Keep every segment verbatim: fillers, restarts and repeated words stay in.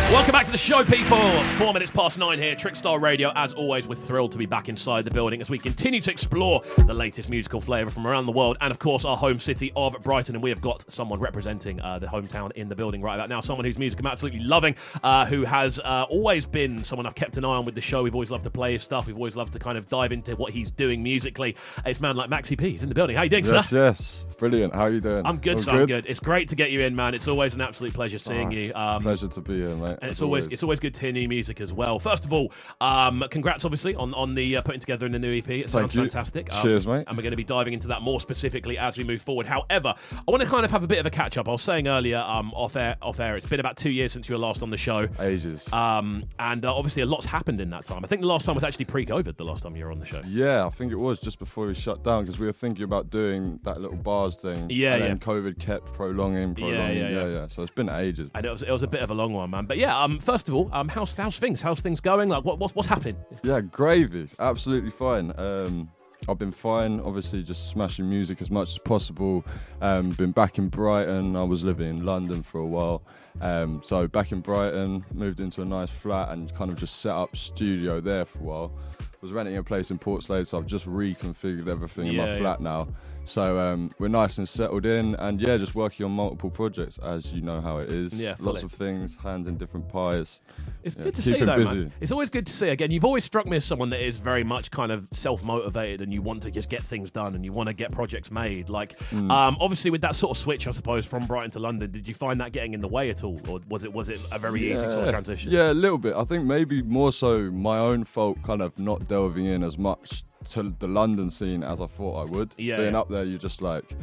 Welcome back to the show, people. Four minutes past nine here, Trickstar Radio. As always, we're thrilled to be back inside the building as we continue to explore the latest musical flavour from around the world and, of course, our home city of Brighton. And we have got someone representing uh, the hometown in the building right about now, someone whose music I'm absolutely loving, uh, who has uh, always been someone I've kept an eye on with the show. We've always loved to play his stuff. We've always loved to kind of dive into what he's doing musically. It's a man like Maxi P. He's in the building. How you doing, yes, sir? Yes, yes. Brilliant. How are you doing? I'm good, All sir. good? I'm good. It's great to get you in, man. It's always an absolute pleasure seeing Oh, you. Um, pleasure to be here, mate. And it's always, always it's always good to hear new music as well. First of all, um, congrats obviously on, on the uh, putting together in the new E P. It Thank sounds you. fantastic. Um, Cheers, mate. And we're going to be diving into that more specifically as we move forward. However, I want to kind of have a bit of a catch up. I was saying earlier um, off air, off air, it's been about two years since you were last on the show. Ages. Um, and uh, obviously a lot's happened in that time. I think the last time was actually pre-COVID, the last time you were on the show. Yeah, I think it was just before we shut down because we were thinking about doing that little bars thing. Yeah, and yeah. then COVID kept prolonging, prolonging. Yeah, Yeah, yeah, yeah. yeah. So it's been ages. And it was it was a bit of a long one, man. But yeah, um, first of all, um, how's how's things? How's things going? Like, what what's what's happening? Yeah, gravy. Absolutely fine. Um, I've been fine, obviously just smashing music as much as possible. Um, been back in Brighton. I was living in London for a while. Um, so back in Brighton, moved into a nice flat and kind of just set up studio there for a while. Was renting a place in Portslade, so I've just reconfigured everything in Yeah, my yeah. flat now. So um, we're nice and settled in, and yeah, just working on multiple projects, as you know how it is. Yeah, Lots fully. of things, hands in different pies. It's Yeah, good to keep see, him though, busy. man. It's always good to see. Again, you've always struck me as someone that is very much kind of self-motivated and you want to just get things done and you want to get projects made. Like, Mm. um, obviously, with that sort of switch, I suppose, from Brighton to London, did you find that getting in the way at all? Or was it was it a very easy sort of transition? Yeah, a little bit. I think maybe more so my own fault, kind of not delving in as much to the London scene as I thought I would. Yeah, Being yeah. up there, you're just like,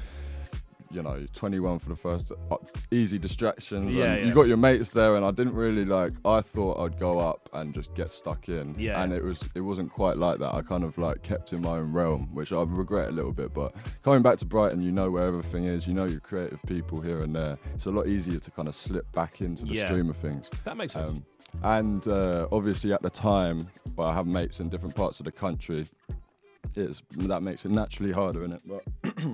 you know, twenty-one for the first, uh, easy distractions. Yeah, and yeah. You got your mates there, and I didn't really like. I thought I'd go up and just get stuck in. Yeah. And it was, it wasn't quite like that. I kind of like kept in my own realm, which I regret a little bit. But coming back to Brighton, you know where everything is. You know your creative people here and there. It's a lot easier to kind of slip back into the Yeah. stream of things. That makes sense. Um, and uh, obviously at the time, well, I have mates in different parts of the country. It's that makes it naturally harder, innit? But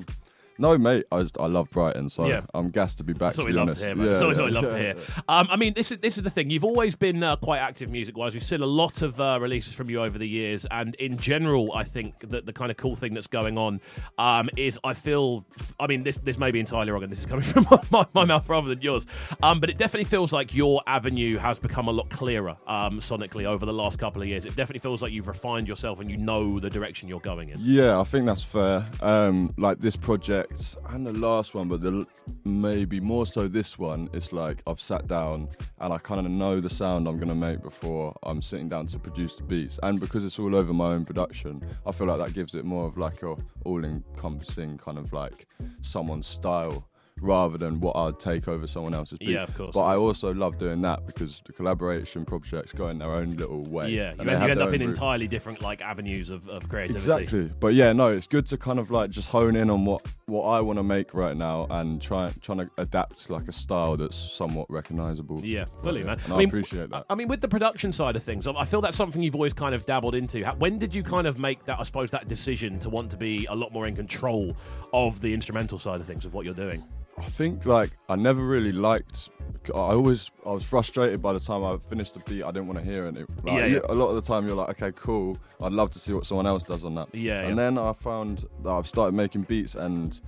no, mate, I, I love Brighton, so Yeah. I'm gassed to be back. That's what to we be love honest. to hear, man. Yeah, It's always yeah, what we love yeah, to hear. yeah. Um, I mean, this is this is the thing. You've always been uh, quite active music-wise. We've seen a lot of uh, releases from you over the years, and in general, I think that the kind of cool thing that's going on um, is I feel. I mean, this this may be entirely wrong, and this is coming from my, my mouth rather than yours. Um, but it definitely feels like your avenue has become a lot clearer um, sonically over the last couple of years. It definitely feels like you've refined yourself and you know the direction you're going in. Yeah, I think that's fair. Um, like this project and the last one, but the, maybe more so this one, it's like I've sat down and I kind of know the sound I'm going to make before I'm sitting down to produce the beats. And because it's all over my own production, I feel like that gives it more of like a all-encompassing kind of like someone's style, rather than what I'd take over someone else's beat. Yeah, of course. But I also love doing that because the collaboration projects go in their own little way. Yeah, and you they end, have you end their up in own route. entirely different like avenues of, of creativity. Exactly. But yeah, no, it's good to kind of like just hone in on what, what I want to make right now and try trying to adapt like a style that's somewhat recognisable. Yeah, fully, Yeah, man. and I I mean, appreciate that. I mean, with the production side of things, I feel that's something you've always kind of dabbled into. How- When did you kind of make that, I suppose, that decision to want to be a lot more in control of the instrumental side of things, of what you're doing? I think like I never really liked. I always I was frustrated by the time I finished the beat. I didn't want to hear it. Like, Yeah, yeah. A lot of the time you're like, okay, cool. I'd love to see what someone else does on that. Yeah, And yeah. then I found that I've started making beats, and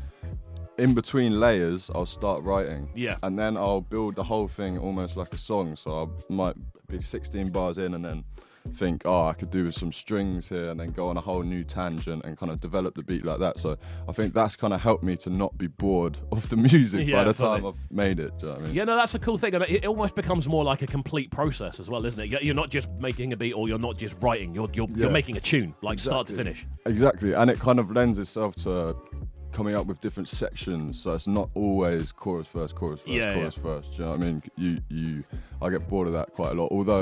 in between layers, I'll start writing. Yeah. And then I'll build the whole thing almost like a song. So I might be sixteen bars in, and then think, oh, I could do with some strings here, and then go on a whole new tangent and kind of develop the beat like that. So I think that's kind of helped me to not be bored of the music Yeah, by the fully. time I've made it. Do you know what I mean? Yeah, no, that's a cool thing. I mean, it almost becomes more like a complete process as well, isn't it? You're not just making a beat, or you're not just writing. You're you're, you're Yeah. making a tune, like start to Exactly. finish. Exactly, and it kind of lends itself to coming up with different sections, so it's not always chorus first, chorus first, Yeah, chorus first. Do you know what I mean? You, you, I get bored of that quite a lot. Although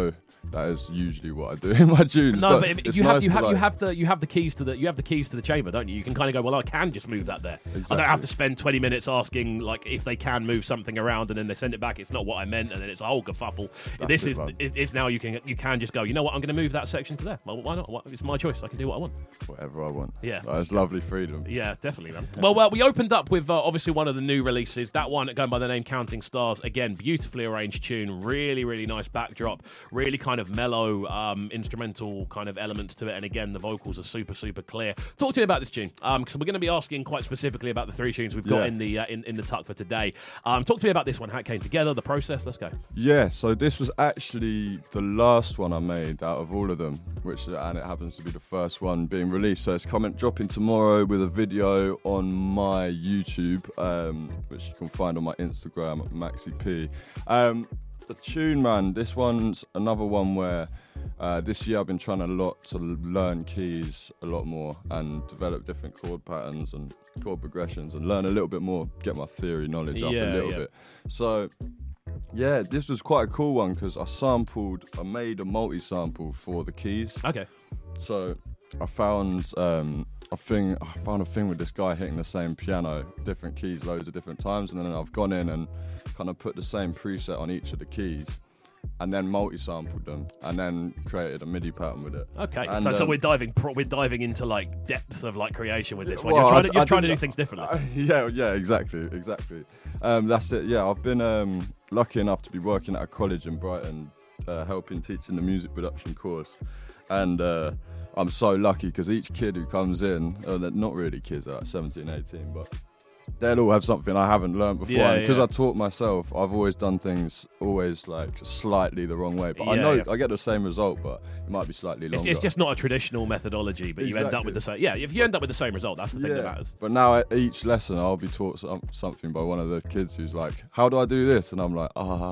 that is usually what I do in my tunes. No, but, but it's you have nice you to, have like, you have the you have the keys to the you have the keys to the chamber, don't you? You can kind of go, well, I can just move that there. Exactly. I don't have to spend twenty minutes asking like if they can move something around, and then they send it back. It's not what I meant, and then it's a whole kerfuffle. That's this it, is man. it, it's now you can you can just go. You know what? I'm going to move that section to there. Well, why not? What- It's my choice. I can do what I want. whatever I want. Yeah. Like, it's lovely freedom. Yeah, definitely, man. Well, well, we opened up with uh, obviously one of the new releases. That one going by the name Counting Stars. Again, beautifully arranged tune. Really, really nice backdrop. Really kind of mellow um, instrumental kind of elements to it. And again, the vocals are super, super clear. Talk to me about this tune, because um, we're going to be asking quite specifically about the three tunes we've got Yeah. in the uh, in, in the tuck for today. Um, talk to me about this one. How it came together, the process. Let's go. Yeah, so this was actually the last one I made out of all of them, which and it happens to be the first one being released. So it's coming dropping tomorrow with a video on my YouTube, um, which you can find on my Instagram at Maxi P. Um, the tune, man, this one's another one where uh, this year I've been trying a lot to learn keys a lot more and develop different chord patterns and chord progressions and learn a little bit more, get my theory knowledge up Yeah, a little yeah. bit. So yeah, this was quite a cool one because I sampled, I made a multi-sample for the keys. Okay. So I found um, a thing, I found a thing with this guy hitting the same piano, different keys, loads of different times, and then I've gone in and kind of put the same preset on each of the keys, and then multi-sampled them, and then created a MIDI pattern with it. Okay. And, so, so um, we're diving pro- we're diving into like depths of like creation with this one. Well, You're trying I- to, you're I trying to do didn't- things differently. Uh, yeah, yeah, exactly, exactly. Um, that's it. Yeah, I've been um, lucky enough to be working at a college in Brighton, uh, helping teaching the music production course, and uh, I'm so lucky because each kid who comes in, uh, they're not really kids, they're like seventeen, eighteen, but they'll all have something I haven't learned before. Yeah, and because yeah. I taught myself, I've always done things always like slightly the wrong way. But I Yeah, know yeah. I get the same result, but it might be slightly It's, longer. it's just not a traditional methodology, but you end up with the same. Yeah, if you end up with the same result, that's the thing that matters. But now at each lesson, I'll be taught some, something by one of the kids who's like, "How do I do this?" And I'm like,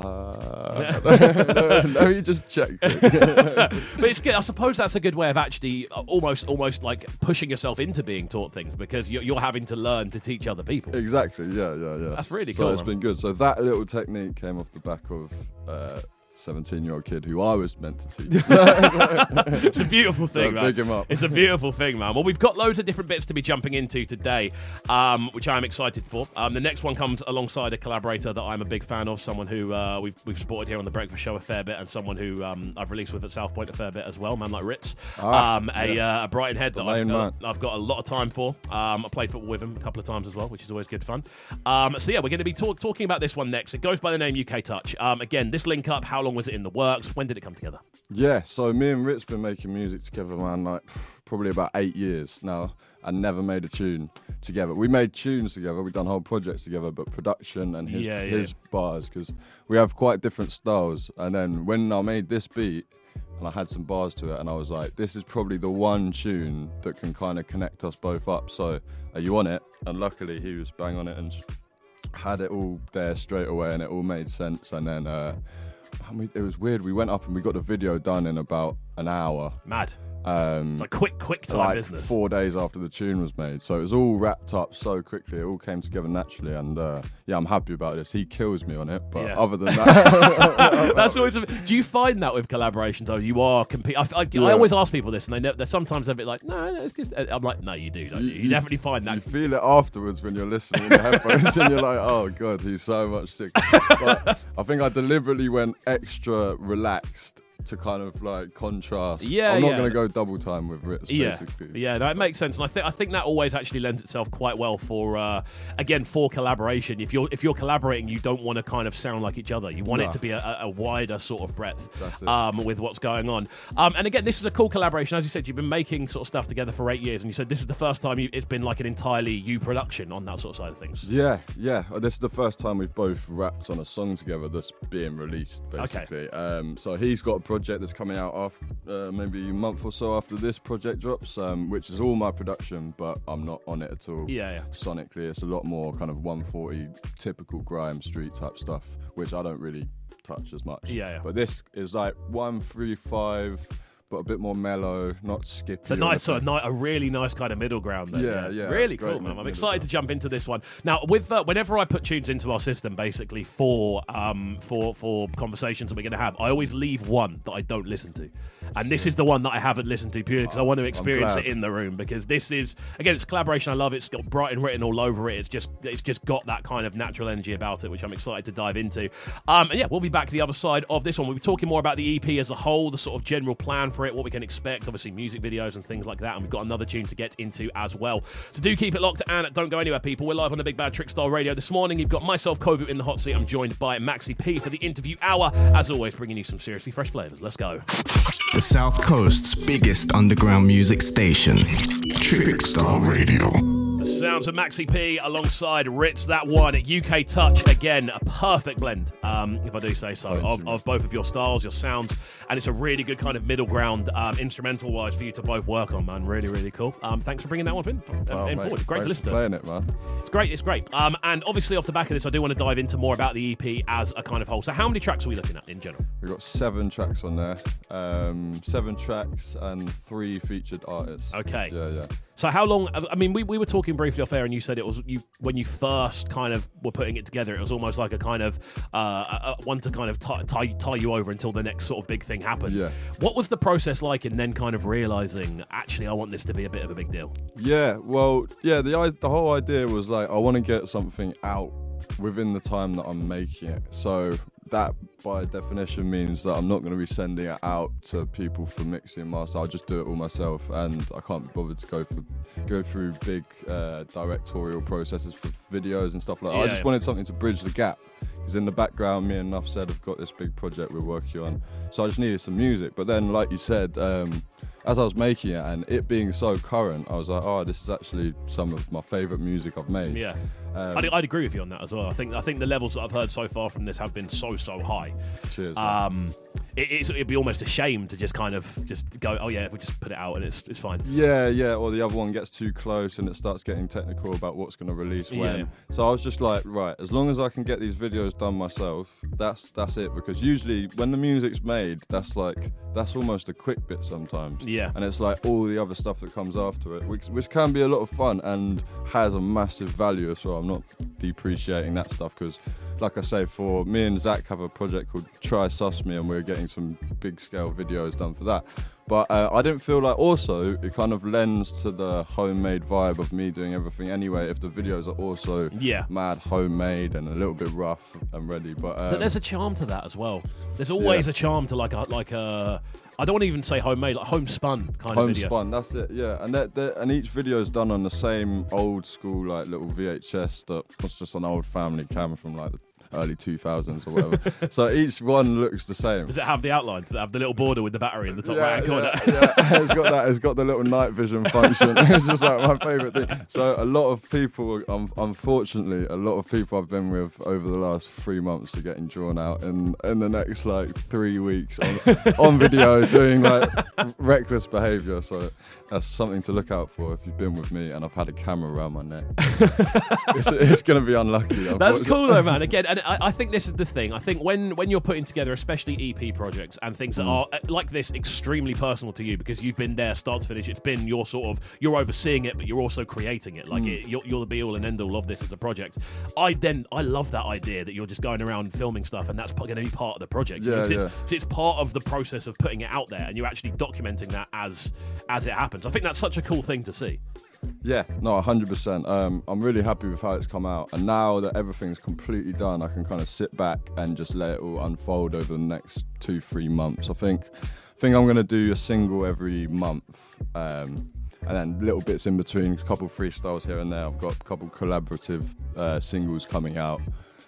"Ah, let me just check." But it's good. I suppose that's a good way of actually uh, almost, almost like pushing yourself into being taught things because you're, you're having to learn to teach other people. Exactly. Yeah, yeah, yeah. That's really so cool, it's man. been good. So that little technique came off the back of a seventeen-year-old kid who I was meant to teach. It's a beautiful thing, So man. big him up. It's a beautiful thing, man. Well, we've got loads of different bits to be jumping into today, um, which I'm excited for. Um, the next one comes alongside a collaborator that I'm a big fan of, someone who uh, we've we've supported here on the Breakfast Show a fair bit, and someone who um, I've released with at South Point a fair bit as well, man like Ritz, Ah, um, a, yeah. uh, a Brighton head The that I've, main uh, man. I've got a lot of time for. Um, I played football with him a couple of times as well, which is always good fun. Um, so yeah, we're going to be talk- talking about this one next. It goes by the name U K Touch. Um, again, this link up, how long was it in the works? When did it come together? Yeah, so me and Rich been making music together, man, like probably about eight years now, and never made a tune together. We made tunes together, we've done whole projects together, but production and his, Yeah, yeah. his bars, because we have quite different styles. And then when I made this beat, and I had some bars to it, and I was like, this is probably the one tune that can kind of connect us both up. So are you on it? And luckily he was bang on it and had it all there straight away, and it all made sense. And then uh, and we, it was weird. We went up and we got the video done in about an hour. Mad. Um, It's like quick, quick time like business. four days after the tune was made, so it was all wrapped up so quickly. It all came together naturally, and uh, yeah, I'm happy about this. He kills me on it, but Yeah. other than that, That's always. A, do you find that with collaborations? Oh, you are compete. I, I, I Yeah. always ask people this, and they ne- they're sometimes they're a bit like, no, no, it's just. I'm like, no, you do, don't you? You, you- definitely find that. you feel it afterwards when you're listening in the headphones, and you're like, oh god, he's so much sicker. But I think I deliberately went extra relaxed to kind of like contrast. Yeah, I'm not yeah. going to go double time with Ritz, Yeah, basically. yeah, no, it makes sense, and I think I think that always actually lends itself quite well for, uh, again, for collaboration. If you're if you're collaborating, you don't want to kind of sound like each other. You want No. it to be a, a wider sort of breadth That's it. um, with what's going on. Um, and again, this is a cool collaboration. As you said, you've been making sort of stuff together for eight years, and you said this is the first time you, it's been like an entirely you production on that sort of side of things. Yeah, yeah. Uh, This is the first time we've both rapped on a song together that's being released, basically. Um, so he's got a project that's coming out after, uh, maybe a month or so after this project drops, um, which is all my production, but I'm not on it at all. Yeah, yeah. Sonically, it's a lot more kind of one forty, typical grime street type stuff, which I don't really touch as much. Yeah, yeah. But this is like one thirty-five but a bit more mellow, not skippy. It's a nice, sort of, a really nice kind of middle ground there. Yeah, yeah. yeah. Really cool, man. I'm excited to jump into this one. Now, with uh, whenever I put tunes into our system, basically for um for for conversations that we're going to have, I always leave one that I don't listen to. And this is the one that I haven't listened to purely because I want to experience it in the room, because this is, again, it's a collaboration. I love it. It's got Brighton written all over it. It's just it's just got that kind of natural energy about it, which I'm excited to dive into. Um, and yeah, we'll be back to the other side of this one. We'll be talking more about the E P as a whole, the sort of general plan for it, what we can expect, obviously music videos and things like that. And we've got another tune to get into as well. So do keep it locked and don't go anywhere, people. We're live on the Big Bad Trickstar Radio this morning. You've got myself, Kovu, in the hot seat. I'm joined by Maxi P for the interview hour. As always, bringing you some seriously fresh flavours. Let's go. The South Coast's biggest underground music station, Trickstar Radio. The sounds of Maxi P alongside Ritz, that one at U K Touch. Again, a perfect blend, um, if I do say so, of, of both of your styles, your sounds, and it's a really good kind of middle ground, um, instrumental-wise, for you to both work on, man. Really, really cool. Um, thanks for bringing that one in, oh, in mate, forward. Great to listen to. Playing it, man. It's great, it's great. Um, and obviously, off the back of this, I do want to dive into more about the E P as a kind of whole. So how many tracks are we looking at in general? We've got seven tracks on there, um, seven tracks and three featured artists. Okay. Yeah, yeah. So how long, I mean, we, we were talking briefly off air and you said it was, you when you first kind of were putting it together, it was almost like a kind of, uh, a, a one to kind of tie, tie, tie you over until the next sort of big thing happened. Yeah. What was the process like in then kind of realising, actually, I want this to be a bit of a big deal? Yeah, well, yeah, the, the whole idea was like, I want to get something out within the time that I'm making it. So that by definition means that I'm not going to be sending it out to people for mixing and master. I'll just do it all myself, and I can't be bothered to go for go through big uh, directorial processes for videos and stuff like that. Yeah, I just yeah. wanted something to bridge the gap, because in the background, me and Nuff said have got this big project we're working on, so I just needed some music. But then, like you said, um, as I was making it and it being so current, I was like, oh, this is actually some of my favourite music I've made. Yeah. Um, I'd, I'd agree with you on that as well. I think I think the levels that I've heard so far from this have been so, so high. Cheers. Man. Um, it, it's, it'd be almost a shame to just kind of just go, oh yeah, we just put it out and it's it's fine. Yeah, yeah, or the other one gets too close and it starts getting technical about what's going to release when. Yeah, yeah. So I was just like, right, as long as I can get these videos done myself, that's that's it. Because usually when the music's made, that's like, that's almost a quick bit sometimes. Yeah. And it's like all the other stuff that comes after it, which, which can be a lot of fun and has a massive value as well. I'm not depreciating that stuff, because like I say, for me and Zach have a project called Try Sus Me, and we're getting some big scale videos done for that. But uh, I didn't feel like, also it kind of lends to the homemade vibe of me doing everything anyway, if the videos are also Yeah. mad homemade and a little bit rough and ready. But, um, But there's a charm to that as well. There's always Yeah. a charm to like a like a I don't want to even say homemade, like homespun kind of video. homespun, that's it, yeah. And they're, they're, and each video is done on the same old school like little V H S that was just an old family camera from like the early two thousands or whatever. So each one looks the same. Does it have the outline? Does it have the little border with the battery in the top Yeah, right hand corner? yeah, yeah. It's got that. It's got the little night vision function. It's just like my favourite thing. So a lot of people, um, unfortunately, a lot of people I've been with over the last three months are getting drawn out in in the next like three weeks on, on video doing like reckless behaviour. So that's something to look out for if you've been with me and I've had a camera around my neck. it's it's going to be unlucky. That's cool though, man. Again, and I, I think this is the thing. I think when, when you're putting together, especially E P projects and things that Mm. are uh, like this, extremely personal to you, because you've been there start to finish. It's been your sort of, you're overseeing it, but you're also creating it. Like Mm. it, you're, you're the be all and end all of this as a project. I then I love that idea that you're just going around filming stuff, and that's going to be part of the project. Yeah, it's, yeah. It's, it's part of the process of putting it out there, and you're actually documenting that as as it happens. I think that's such a cool thing to see. Yeah, no, one hundred percent. Um, I'm really happy with how it's come out. And now that everything's completely done, I can kind of sit back and just let it all unfold over the next two, three months. I think I think I'm going to do a single every month. Um, and then little bits in between, a couple freestyles here and there. I've got a couple collaborative uh, singles coming out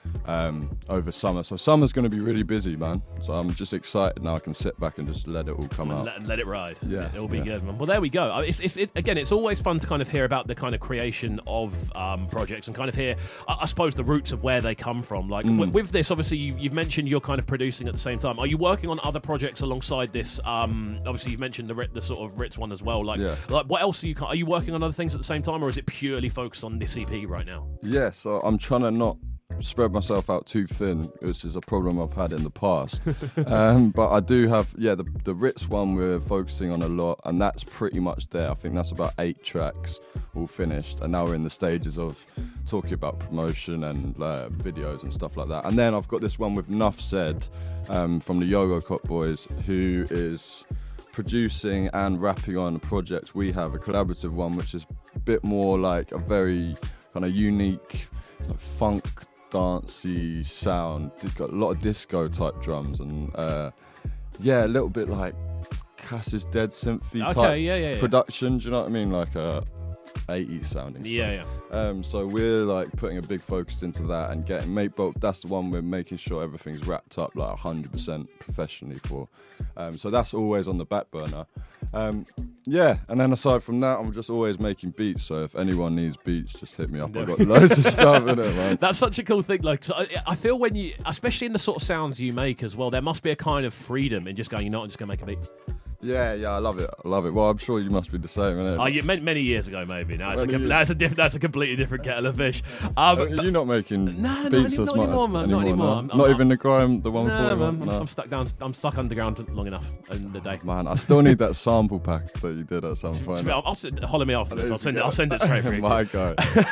um, over summer. So summer's going to be really busy, man. So I'm just excited now. I can sit back and just let it all come And out. let, let it ride. Yeah, It'll be yeah. good, man. Well, there we go. Uh, It's, it's, it, again, it's always fun to kind of hear about the kind of creation of um, projects and kind of hear, I, I suppose, the roots of where they come from. Like, Mm. w- with this, obviously, you've, you've mentioned you're kind of producing at the same time. Are you working on other projects alongside this? Um, obviously, you've mentioned the Rit- the sort of Ritz one as well. Like, Yeah. like, what else are you, are you working on other things at the same time, or is it purely focused on this E P right now? Yeah, so I'm trying to not spread myself out too thin, which is a problem I've had in the past. um, but I do have, yeah, the, the Ritz one we're focusing on a lot, and that's pretty much there. I think that's about eight tracks all finished, and now we're in the stages of talking about promotion and uh, videos and stuff like that. And then I've got this one with Nuff Said um, from the Yogo Cop Boys, who is producing and rapping on a project we have, a collaborative one, which is a bit more like a very kind of unique like funk dancey sound. It's got a lot of disco type drums and uh, yeah, a little bit like Cass is Dead synthy okay, type yeah, yeah, yeah. production. Do you know what I mean? Like a eighties sounding stuff. Yeah, yeah. Um, so we're like putting a big focus into that and getting mate. But that's the one we're making sure everything's wrapped up like one hundred percent professionally for. Um, so that's always on the back burner. Um, yeah, and then aside from that, I'm just always making beats. So if anyone needs beats, just hit me up. I've got loads of stuff in it, man. That's such a cool thing. Like, so I, I feel when you, especially in the sort of sounds you make as well, there must be a kind of freedom in just going, you know, I'm just going to make a beat. Yeah, yeah, I love it. I love it. Well, I'm sure you must be the same, innit? Oh, you meant many years ago, maybe. Now it's a, Many com- years. that's a diff- that's a completely different kettle of fish. Um, Uh, You're not making No, not beats any- as not much anymore, man, not anymore. no? I'm- Not I'm- even the grime, the one no, before. man, I'm, no. I'm stuck down. I'm stuck underground long enough in the day. Man, I still need that sample pack that you did at some point. I'll, I'll send, holler me after this. I'll send it. Yeah. I'll send it straight for you. My guy.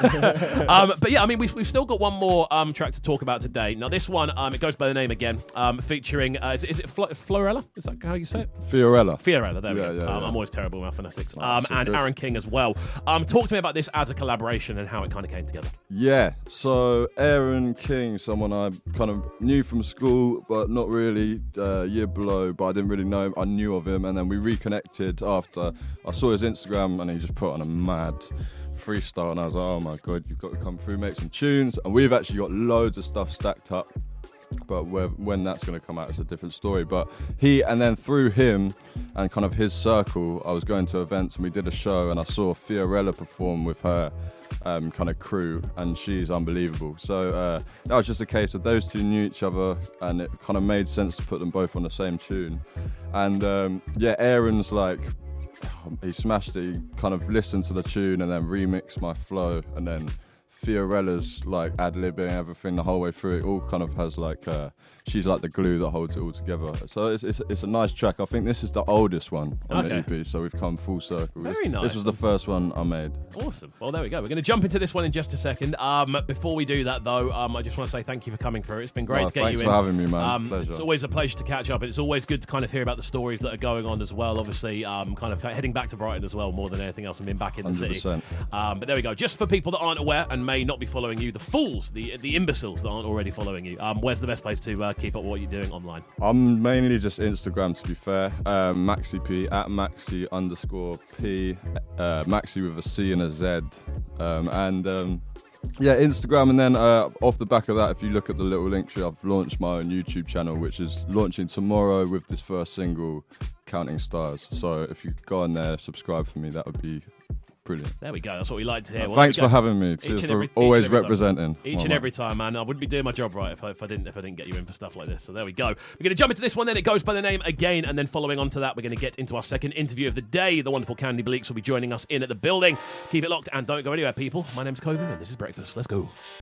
um, but yeah, I mean, we've, we've still got one more um, track to talk about today. Now, this one, um, it goes by the name again, um, featuring, uh, is it, is it Flo- Florella? Is that how you say it? Fiorella. Fiorella, there Yeah, we go. yeah, um, yeah. I'm always terrible with my phonetics. Oh, Um, so and good. Aaron King as well. Um, talk to me about this as a collaboration and how it kind of came together. Yeah, so Aaron King, someone I kind of knew from school, but not really uh, year below, but I didn't really know him. I knew of him, and then we reconnected after I saw his Instagram, and he just put on a mad freestyle, and I was like, oh my God, you've got to come through, make some tunes. And we've actually got loads of stuff stacked up, but where, when that's going to come out is a different story. But he, and then through him and kind of his circle, I was going to events and we did a show, and I saw Fiorella perform with her um, kind of crew, and she's unbelievable. So uh, that was just a case of those two knew each other, and it kind of made sense to put them both on the same tune. And um, yeah, Aaron's like, he smashed it. He kind of listened to the tune and then remixed my flow, and then Fiorella's like ad-libbing everything the whole way through. It all kind of has like uh, she's like the glue that holds it all together. So it's, it's it's a nice track. I think this is the oldest one on Okay. the E P, so we've come full circle. Very this, nice. This was the first one I made. Awesome. Well, there we go. We're going to jump into this one in just a second. Um, before we do that, though, um, I just want to say thank you for coming through. It's been great Oh, to get thanks you for in. having me, man. Um, Pleasure. it's always a pleasure to catch up. It's always good to kind of hear about the stories that are going on as well. Obviously, um, kind of heading back to Brighton as well, more than anything else, and being back in the one hundred city. percent. Um, but there we go. Just for people that aren't aware and may not be following you, the fools, the the imbeciles that aren't already following you, um, where's the best place to uh, keep up what you're doing online? I'm mainly just Instagram, to be fair. Um, Maxi P, at Maxi underscore P, uh, Maxi with a C and a Z. Um, and um, yeah, Instagram. And then uh, off the back of that, if you look at the little link tree, I've launched my own YouTube channel, which is launching tomorrow with this first single, Counting Stars. So if you go on there, subscribe for me, that would be brilliant. There we go. That's what we like to hear. Uh, Well, thanks there we for go. having me. Each Cheers and for every- each always and every time. representing. Each My and man. every time, man. I wouldn't be doing my job right if I, if I didn't if I didn't get you in for stuff like this. So there we go. We're going to jump into this one. Then it goes by the name again, and then following on to that, we're going to get into our second interview of the day. The wonderful Candy Bleaks will be joining us in at the building. Keep it locked and don't go anywhere, people. My name's Coven, and this is Breakfast. Let's go.